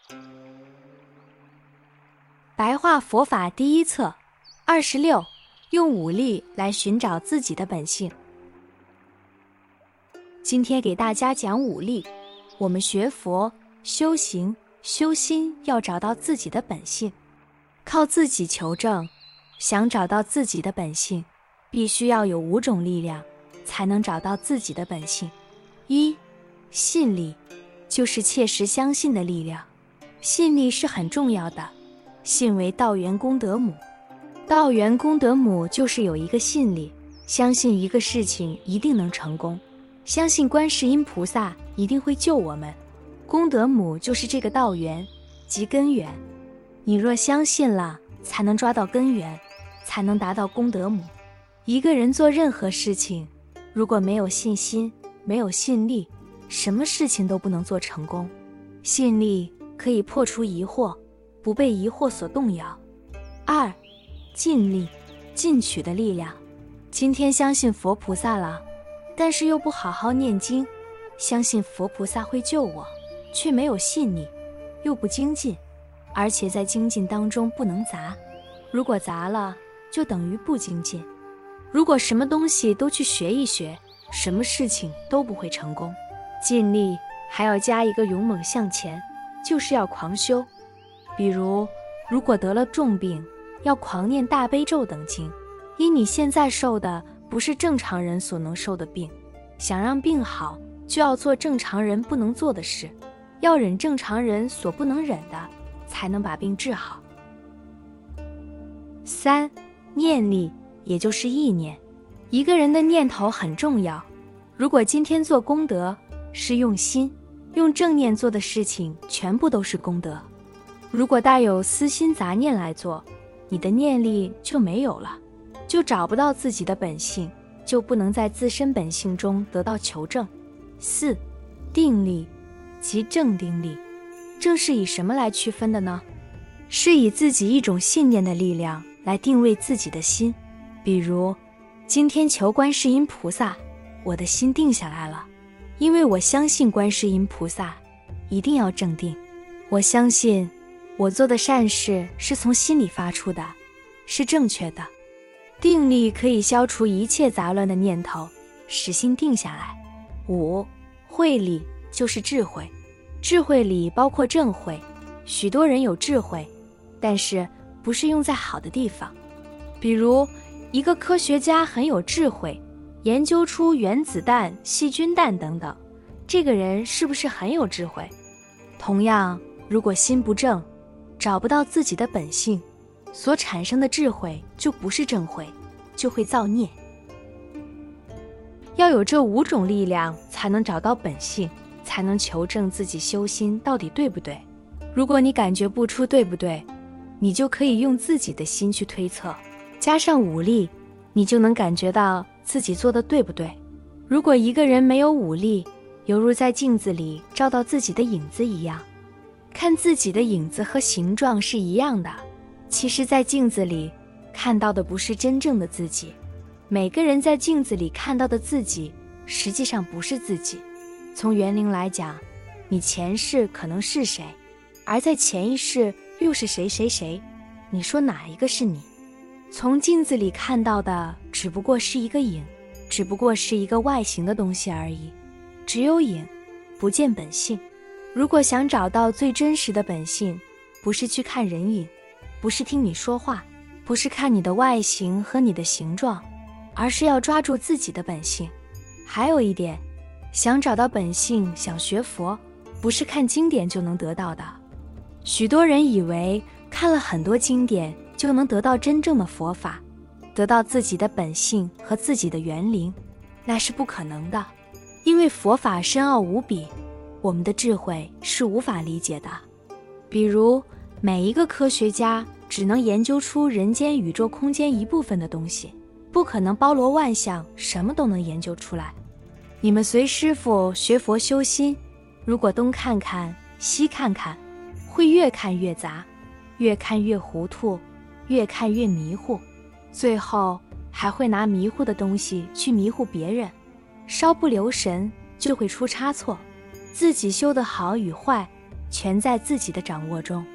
白话佛法第一册26，用武力来寻找自己的本性。今天给大家讲武力。我们学佛、修行、修心要找到自己的本性，靠自己求证。想找到自己的本性，必须要有5种力量，才能找到自己的本性。1. 信力，就是切实相信的力量。信力是很重要的，信为道源功德母。道源功德母就是有一个信力，相信一个事情一定能成功，相信观世音菩萨一定会救我们。功德母就是这个道源，即根源。你若相信了，才能抓到根源，才能达到功德母。一个人做任何事情，如果没有信心，没有信力，什么事情都不能做成功。信力可以破除疑惑，不被疑惑所动摇。2. 尽力，进取的力量。今天相信佛菩萨了，但是又不好好念经，相信佛菩萨会救我，却没有信力，又不精进，而且在精进当中不能杂。如果杂了，就等于不精进。如果什么东西都去学一学，什么事情都不会成功。尽力还要加一个勇猛向前，就是要狂修。比如果得了重病，要狂念大悲咒等经，因你现在受的不是正常人所能受的病，想让病好，就要做正常人不能做的事，要忍正常人所不能忍的，才能把病治好。3. 念力，也就是意念。一个人的念头很重要，如果今天做功德，是用心，用正念做的事情，全部都是功德。如果带有私心杂念来做，你的念力就没有了，就找不到自己的本性，就不能在自身本性中得到求证。4. 定力，即正定力。正是以什么来区分的呢？是以自己一种信念的力量来定位自己的心。比如今天求观世音菩萨，我的心定下来了，因为我相信观世音菩萨一定要正定。我相信我做的善事是从心里发出的，是正确的。定力可以消除一切杂乱的念头，使心定下来。5. 慧力，就是智慧。智慧里包括正慧，许多人有智慧，但是不是用在好的地方。比如一个科学家很有智慧，研究出原子弹、细菌弹等等，这个人是不是很有智慧？同样，如果心不正，找不到自己的本性，所产生的智慧就不是正慧，就会造孽。要有这5种力量，才能找到本性，才能求证自己修心到底对不对。如果你感觉不出对不对，你就可以用自己的心去推测，加上武力，你就能感觉到自己做的对不对。如果一个人没有武力，犹如在镜子里照到自己的影子一样，看自己的影子和形状是一样的，其实在镜子里看到的不是真正的自己。每个人在镜子里看到的自己，实际上不是自己。从园林来讲，你前世可能是谁，而在前一世又是谁谁谁，你说哪一个是你？从镜子里看到的只不过是一个影，只不过是一个外形的东西而已，只有影，不见本性。如果想找到最真实的本性，不是去看人影，不是听你说话，不是看你的外形和你的形状，而是要抓住自己的本性。还有一点，想找到本性，想学佛，不是看经典就能得到的。许多人以为看了很多经典就能得到真正的佛法，得到自己的本性和自己的原灵，那是不可能的。因为佛法深奥无比，我们的智慧是无法理解的。比如每一个科学家只能研究出人间宇宙空间一部分的东西，不可能包罗万象，什么都能研究出来。你们随师父学佛修心，如果东看看西看看，会越看越杂，越看越糊涂，越看越迷糊，最后还会拿迷糊的东西去迷糊别人，稍不留神就会出差错。自己修的好与坏全在自己的掌握中。